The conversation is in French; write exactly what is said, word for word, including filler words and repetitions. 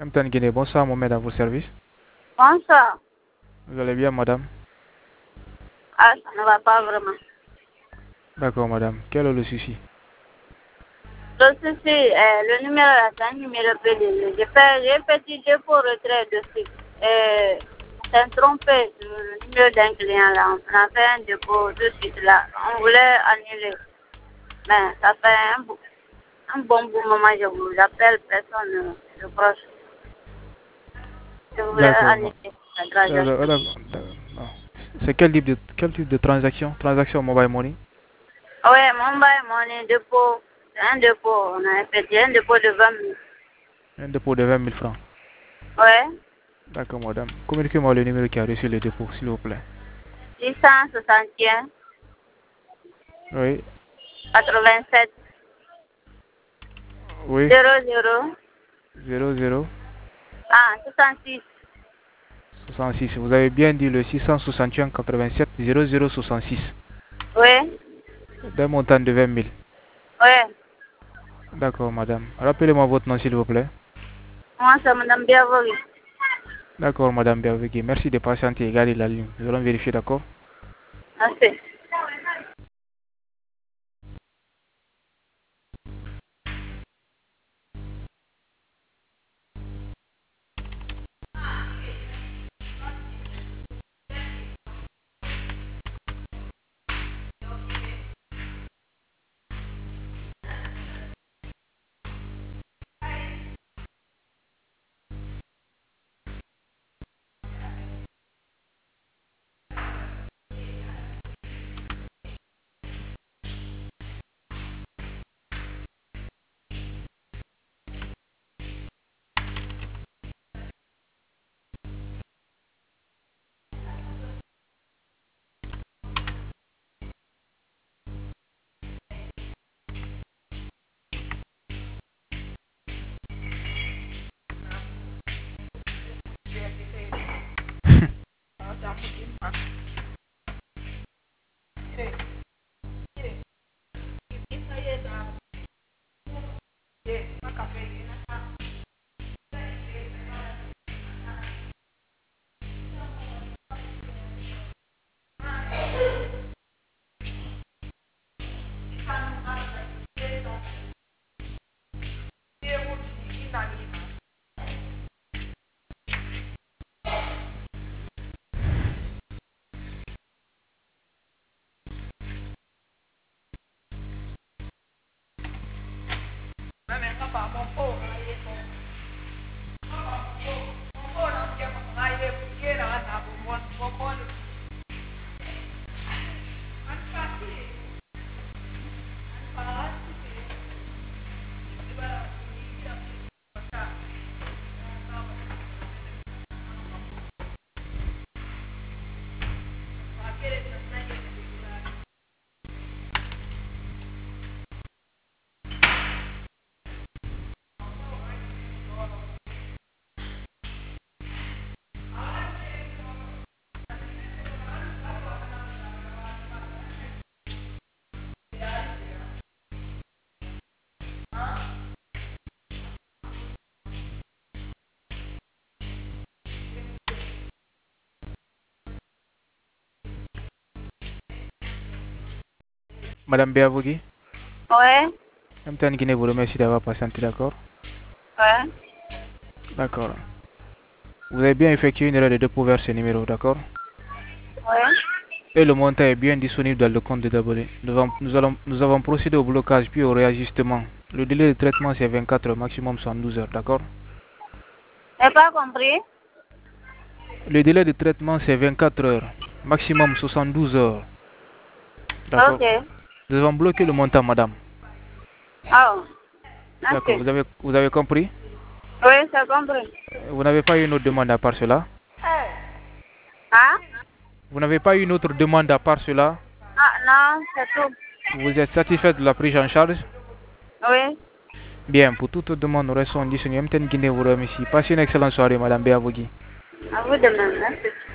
M T N Guinée, bonsoir Mohamed, à vos services. Bonsoir. Vous allez bien, madame? Ah, ça ne va pas vraiment. D'accord, madame. Quel est le souci? Le souci, euh, le numéro là, c'est un numéro pédé. J'ai fait, j'ai petit dépôt retrait dessus. Euh, c'est trompé sur le numéro d'un client là. On a fait un dépôt de suite là. On voulait annuler. Mais ça fait un, bon- un bon bout moment, je vous appelle, personne ne proche. Je voulais D'accord. annuler la transaction. Euh, euh, euh, non. C'est quel type de quel type de transaction? Transaction mobile money? Oui, mon bail, mon dépôt, c'est un dépôt. On a fait un dépôt de vingt mille. Un dépôt de vingt mille francs. Oui. D'accord, madame. Communiquez-moi le numéro qui a reçu le dépôt, s'il vous plaît. six cent soixante et un, Oui. quatre-vingt-sept, Oui. zéro zéro, zéro zéro ah, soixante-six. soixante-six. Vous avez bien dit le six cent soixante et un quatre-vingt-sept zéro zéro soixante-six. Oui, D'un montant de vingt mille. oui. D'accord, madame. Rappelez-moi votre nom, s'il vous plaît. Moi, c'est Madame Biavogi. D'accord, madame Biavegui. Merci de patienter et garder la ligne. Nous allons vérifier, d'accord? Merci. Madame Biavogui, Oui, M T N Guinée vous remercie d'avoir patienté, d'accord? oui, D'accord. Vous avez bien effectué une erreur de dépôt vers ce numéro, d'accord? oui. Et le montant est bien disponible dans le compte de d'abonnés. Nous, avons- nous, allons- nous avons procédé au blocage puis au réajustement. Le délai de traitement c'est vingt-quatre heures, maximum soixante-douze heures, d'accord? J'ai pas compris. Le délai de traitement c'est vingt-quatre heures, maximum soixante-douze heures, d'accord? Ok. Nous avons bloqué le montant, madame. Oh, D'accord, merci. vous avez, vous avez compris? Oui, j'ai compris. Vous n'avez pas eu une autre demande à part cela? Hein? Vous n'avez pas eu une autre demande à part cela? Ah, non, c'est tout. Vous êtes satisfait de la prise en charge? Oui. Bien, pour toute demande, nous restons disponibles. M T N Guinée vous remercie. Passez une excellente soirée, madame Béavogui. À vous de même, merci.